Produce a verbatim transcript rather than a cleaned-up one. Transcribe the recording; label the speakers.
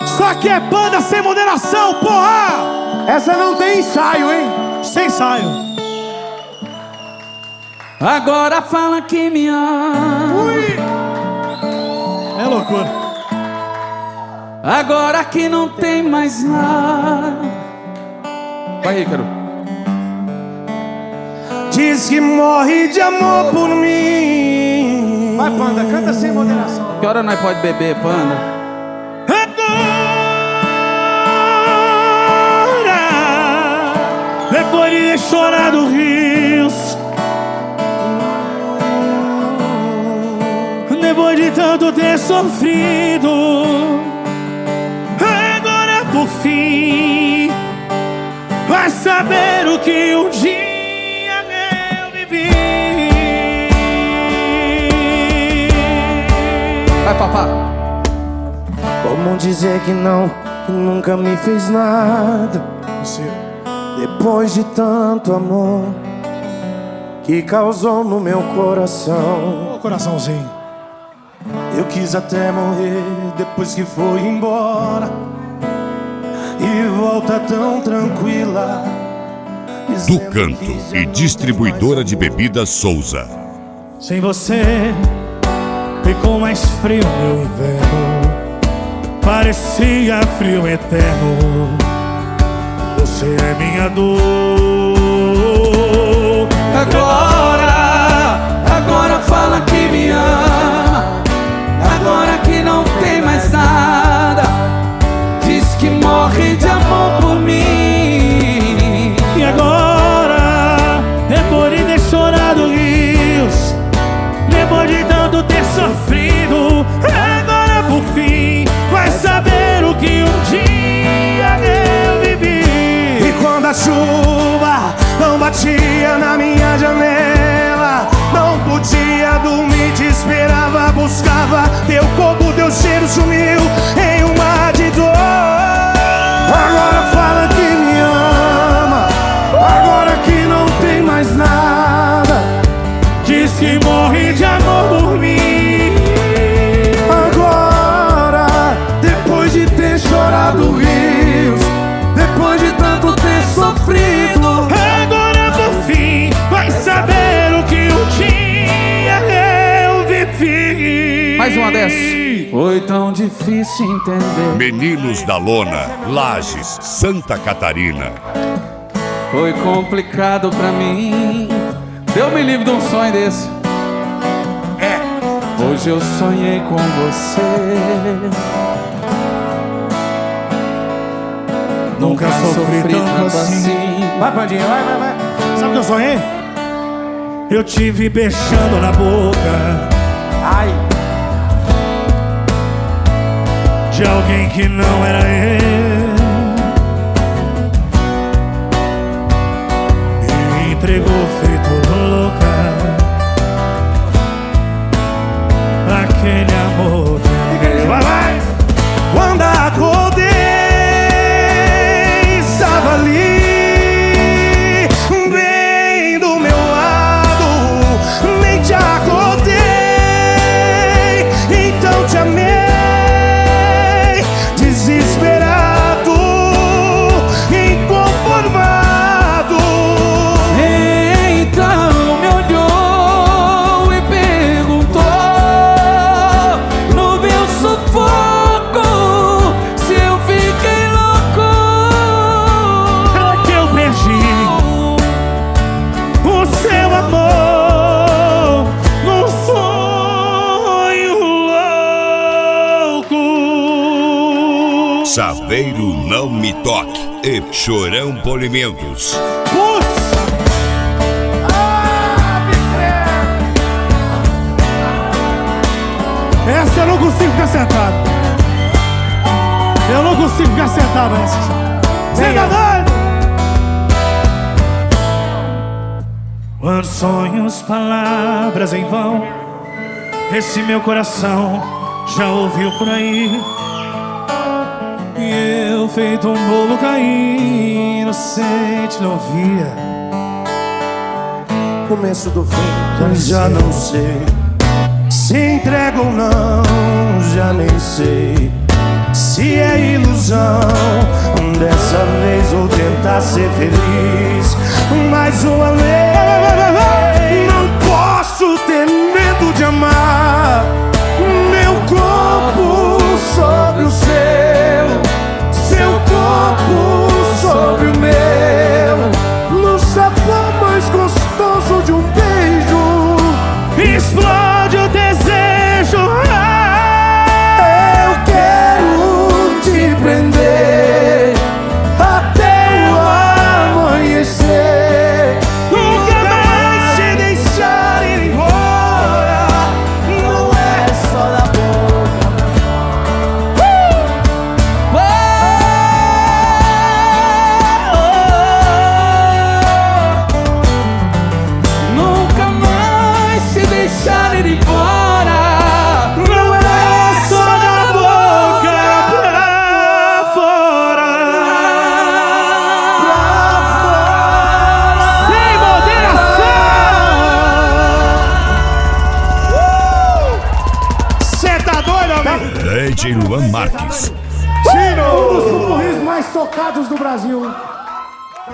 Speaker 1: Só que é banda sem moderação, porra!
Speaker 2: Essa não tem ensaio, hein?
Speaker 1: Sem ensaio.
Speaker 3: Agora fala que me ama.
Speaker 1: Ui. É loucura.
Speaker 3: Agora que não tem mais nada. Vai, Ícaro.
Speaker 2: Diz que morre de amor por mim. Vai, Panda, canta sem moderação.
Speaker 3: Que hora nós pode beber, Panda?
Speaker 1: Depois de ter chorado rios, depois de tanto ter sofrido, agora por fim vai saber o que um dia eu vivi.
Speaker 3: Vai, papá.
Speaker 2: Como dizer que não, que nunca me fez nada? Depois de tanto amor que causou no meu coração.
Speaker 1: Ô, coraçãozinho.
Speaker 2: Eu quis até morrer depois que foi embora. E volta tão tranquila.
Speaker 4: Do Canto e distribuidora de bebidas Souza.
Speaker 1: Sem você ficou mais frio meu inverno. Parecia frio eterno. Você é minha dor.
Speaker 3: Agora, agora fala que me ama. Agora que não tem mais nada. Diz que morre de amor por mim.
Speaker 1: E agora, depois de ter chorado rios, depois de tanto ter sofrido, agora por fim vai saber o que um dia eu vivi.
Speaker 2: Quando a chuva não batia na minha janela, não podia dormir, te esperava, buscava teu corpo, teu cheiro sumiu em um mar de dor. Agora fala que me ama, agora que não tem mais nada.
Speaker 1: Diz que morre de amor por mim.
Speaker 2: Agora, depois de ter chorado rios, depois de tanto ter sofrido,
Speaker 1: agora por fim vai saber o que um dia eu vivi.
Speaker 3: Mais uma dessas. Foi tão difícil entender.
Speaker 4: Meninos da Lona, Lages, Santa Catarina.
Speaker 3: Foi complicado pra mim. Deus me livre de um sonho desse.
Speaker 2: é.
Speaker 3: Hoje eu sonhei com você.
Speaker 1: Nunca sofri tanto assim.
Speaker 2: Vai, Pandinha, vai, vai, vai.
Speaker 1: Sabe o que eu sonhei? Eu tive beijando na boca
Speaker 2: Ai,
Speaker 1: de alguém que não era eu. E me entregou feito louca. Aquele amor que... Vai, vai!
Speaker 2: quando acordei, estava ali, bem do meu lado. Nem te acordei, então te amei, desesperado, inconformado.
Speaker 3: Então me olhou e perguntou no meu sufoco se eu fiquei louco.
Speaker 1: É que eu perdi o seu amor num sonho louco.
Speaker 4: Saveiro Não Me Toque e Chorão Polimentos.
Speaker 1: Putz! Essa eu não consigo ficar sentado. Eu não consigo ficar sentado nessa. Você tá doido? Quando sonhos, palavras em vão, esse meu coração já ouviu por aí. E eu feito um bolo cair, inocente não via.
Speaker 2: Começo do fim, já, já não sei. Se entrega ou não, já nem sei. Se é ilusão ilusão. Dessa vez vou tentar ser feliz. Mais uma vez, não posso ter medo de amar. Meu corpo sobre o seu, seu corpo sobre o meu, no sabor mais gostoso de um beijo,
Speaker 1: explode o desejo.
Speaker 2: Eu quero te prender até o amanhecer. Nunca mais te deixar ir embora. Não é só da boca.
Speaker 3: Nunca mais se deixar ir embora.
Speaker 1: Não é só da boca pra fora. Sem moderação.
Speaker 2: Cê tá doido, amigo?
Speaker 4: D J Luan Marques.
Speaker 2: Tiro! Um dos popurris mais tocados do Brasil.